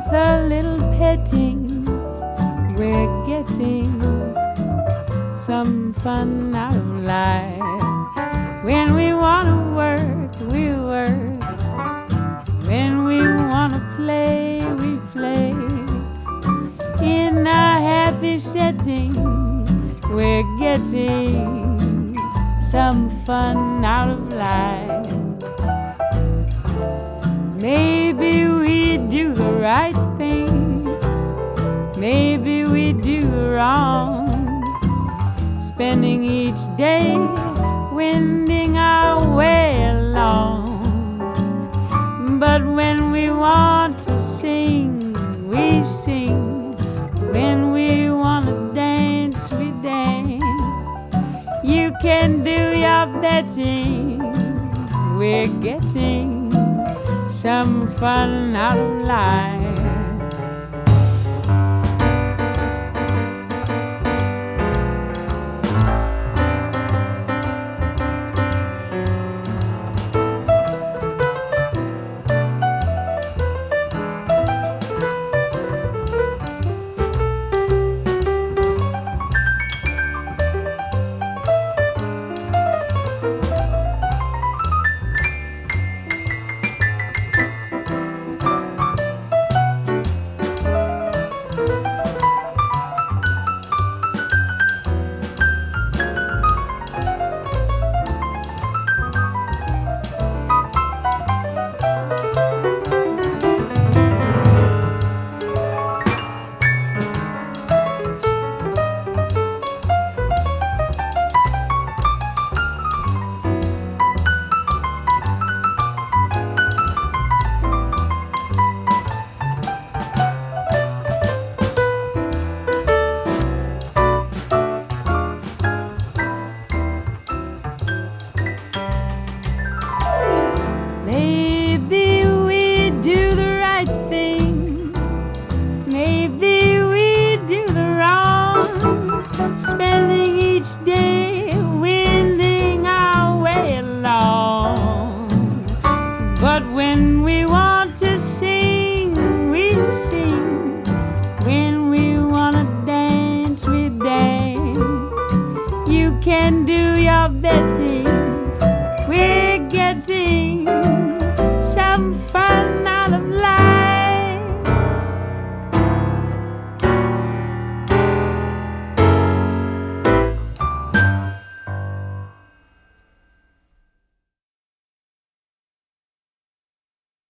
a little petting, we're getting some fun out of life. When we want to work, we work. When we want to play, we play. In a happy setting, we're getting some fun out of life. Maybe we do the right thing, maybe we do wrong, spending each day wending our way along. But when we want to sing, we sing. When we want to dance, we dance. You can do your betting, we're getting some fun out of life.